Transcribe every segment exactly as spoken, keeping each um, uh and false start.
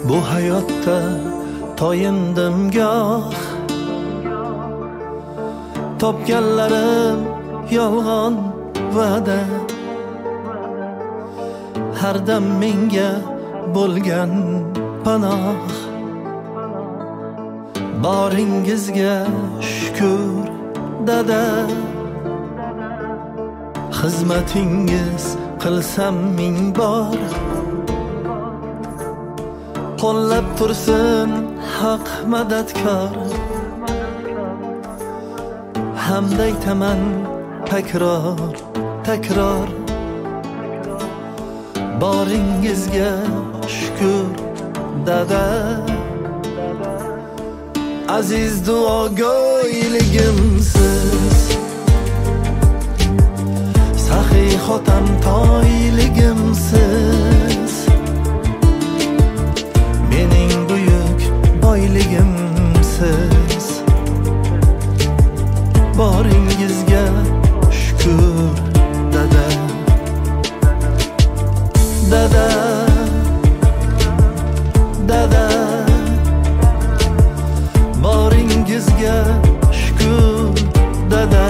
Bu hayotda toyindim goh, topganlarim yolg'on va'da. Har dam menga bo'lgan panoh, boringizga shukr dada. Xizmatingiz qilsam ming bor, qo'llab tursin haq madadkor. Hamda aytaman takror takror, boringizga shukr dada. Aziz duogo'yligimsiz, saxiy xotam toyligimsiz, mening buyuk boyligimsiz. Boringizga shukr dada. Dada, dada, boringizga shukr dada.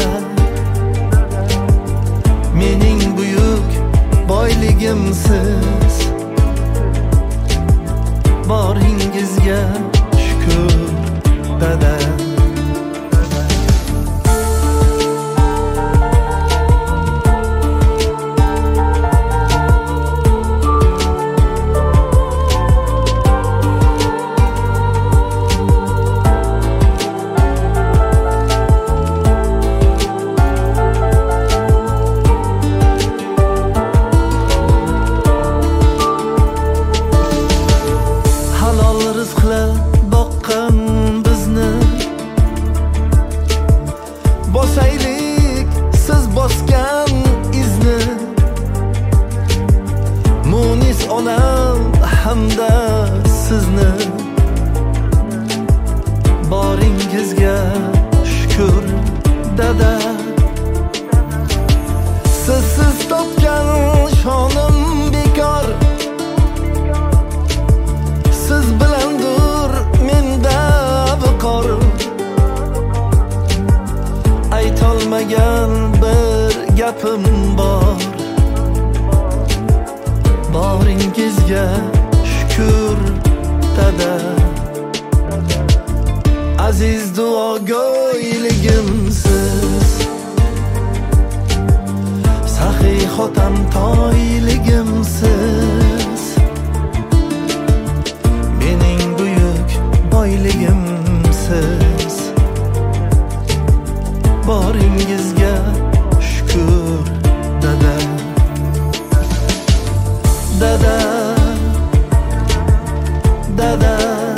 Mening buyuk boyligimsiz, boringizga shukr dada. Boqqan bizni bosaylik siz bosgan izni. Munis onam hamda sizni, boringizga shukr dada. Sizsiz topgan shonim bekor, siz bilandir menda viqor. Aytolmagan bir gapim bor, boringizga shukr dada. Aziz duogo'yligimsiz, saxiy xotam toyligimsiz, mening buyuk boyligimsiz. Boringizga shukr dada. Dada, dada,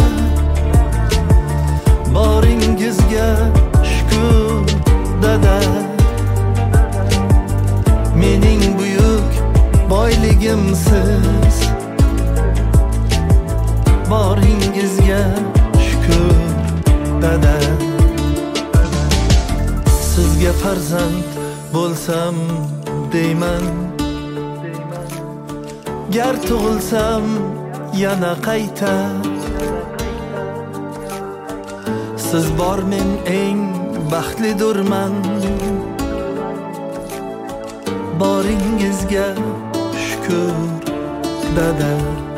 boringizga shukr dada. Mening buyuk boyligimsiz, boringizga shukr dada. Sizga farzand bo'lsam deyman, gar tug'ilsam yana qayta. Siz bor men eng baxtlidirman, boringizga shukr dada.